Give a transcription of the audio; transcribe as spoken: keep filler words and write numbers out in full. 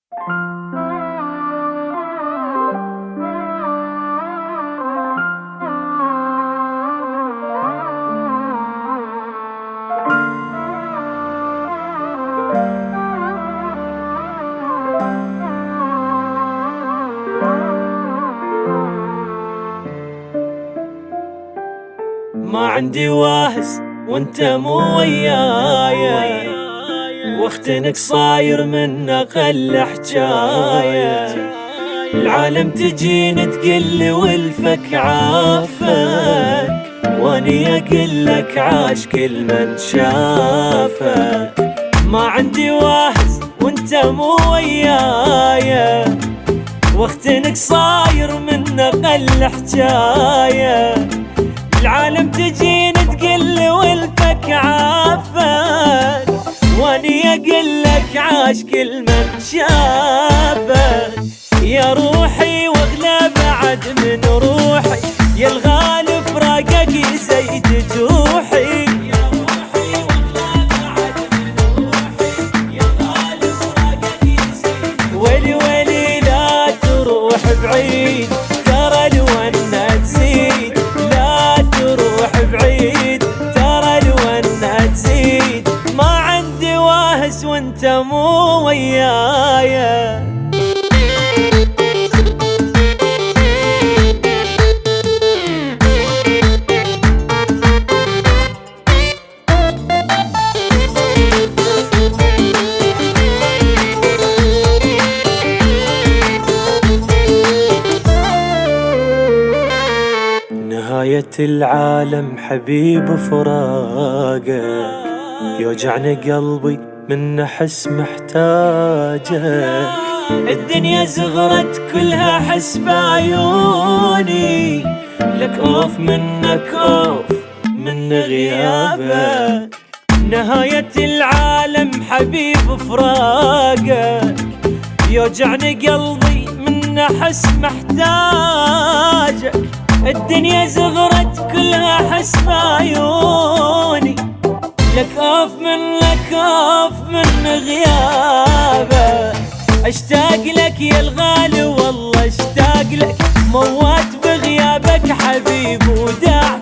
ما عندي واهس وانت مو وياي، واختنك صاير من اقل حجايه. العالم تجيني تقلي والفك عافك، واني اقلك عاش كل من شافك. ما عندي واهس وانت مو وياي، واختنك صاير من اقل حجايه. العالم تجيني تقلي والفك عافك، واني اقلك عاش كل من شافك. يا روحي واغلى بعد من روحي، يا الغالي فراقك يزيد جروحي. يا روحي واغلى بعد من روحي، يا الغالي فراقك يزيد. ويلي ويلي لا تروح بعيد، ترى الونة تزيد. بعيد ترى الونة تزيد. ما عندي واهس وانت مو وياي. نهاية العالم حبيب فراقك، يوجعني قلبي من أحس محتاجك. الدنيا زغرت كلها حس بعيوني، لك أوف منك أوف من غيابك. نهاية العالم حبيب فراقك، يوجعني قلبي من أحس محتاجك. الدنيا زغرت كلها حس بعيوني، لك اوف من لك اوف من غيابك. اشتاق لك يا الغالي والله اشتاق لك، موات بغيابك حبيب وداع.